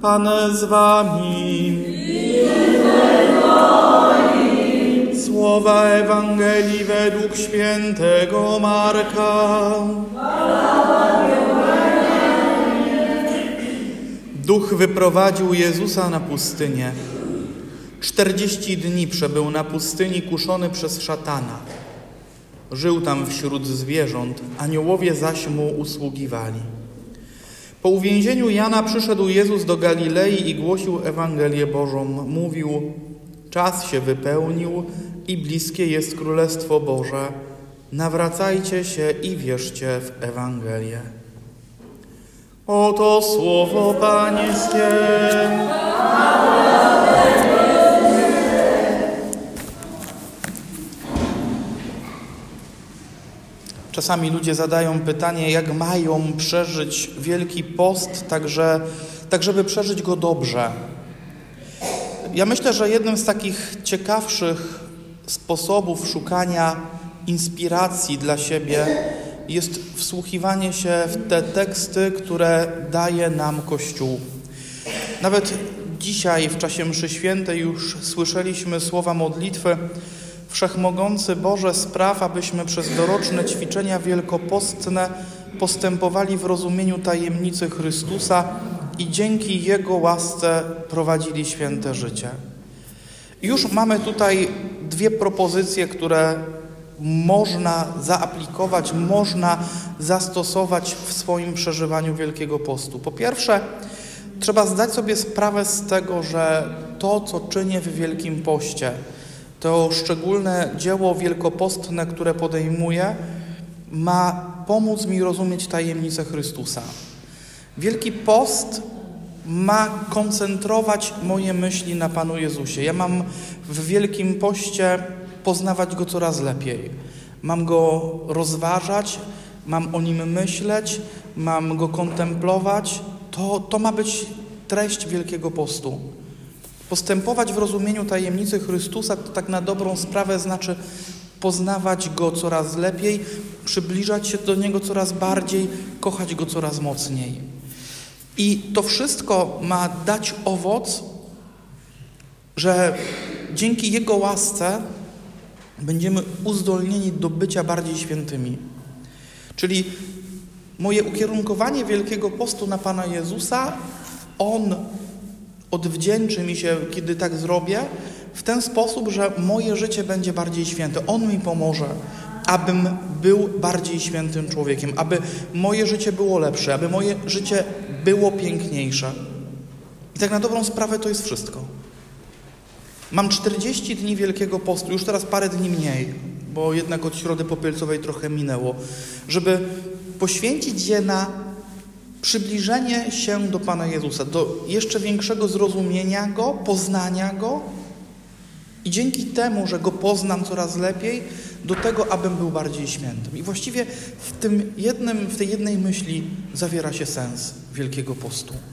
Pan z wami. Słowa Ewangelii według świętego Marka. Duch wyprowadził Jezusa na pustynię. 40 dni przebył na pustyni kuszony przez szatana. Żył tam wśród zwierząt, aniołowie zaś mu usługiwali. Po uwięzieniu Jana przyszedł Jezus do Galilei i głosił Ewangelię Bożą. Mówił: czas się wypełnił i bliskie jest Królestwo Boże. Nawracajcie się i wierzcie w Ewangelię. Oto słowo Pańskie. Czasami ludzie zadają pytanie, jak mają przeżyć Wielki Post, tak żeby przeżyć go dobrze. Ja myślę, że jednym z takich ciekawszych sposobów szukania inspiracji dla siebie jest wsłuchiwanie się w te teksty, które daje nam Kościół. Nawet dzisiaj w czasie mszy świętej już słyszeliśmy słowa modlitwy: Wszechmogący Boże, spraw, abyśmy przez doroczne ćwiczenia wielkopostne postępowali w rozumieniu tajemnicy Chrystusa i dzięki Jego łasce prowadzili święte życie. Już mamy tutaj dwie propozycje, które można zaaplikować, można zastosować w swoim przeżywaniu Wielkiego Postu. Po pierwsze, trzeba zdać sobie sprawę z tego, że to, co czynię w Wielkim Poście, to szczególne dzieło wielkopostne, które podejmuję, ma pomóc mi rozumieć tajemnicę Chrystusa. Wielki Post ma koncentrować moje myśli na Panu Jezusie. Ja mam w Wielkim Poście poznawać Go coraz lepiej. Mam Go rozważać, mam o Nim myśleć, mam Go kontemplować. To ma być treść Wielkiego Postu. Postępować w rozumieniu tajemnicy Chrystusa to tak na dobrą sprawę znaczy poznawać Go coraz lepiej, przybliżać się do Niego coraz bardziej, kochać Go coraz mocniej. I to wszystko ma dać owoc, że dzięki Jego łasce będziemy uzdolnieni do bycia bardziej świętymi. Czyli moje ukierunkowanie Wielkiego Postu na Pana Jezusa, On odwdzięczy mi się, kiedy tak zrobię, w ten sposób, że moje życie będzie bardziej święte. On mi pomoże, abym był bardziej świętym człowiekiem, aby moje życie było lepsze, aby moje życie było piękniejsze. I tak na dobrą sprawę to jest wszystko. Mam 40 dni Wielkiego Postu, już teraz parę dni mniej, bo jednak od Środy Popielcowej trochę minęło, żeby poświęcić je na przybliżenie się do Pana Jezusa, do jeszcze większego zrozumienia Go, poznania Go i dzięki temu, że Go poznam coraz lepiej, do tego, abym był bardziej świętym. I właściwie w tej jednej myśli zawiera się sens Wielkiego Postu.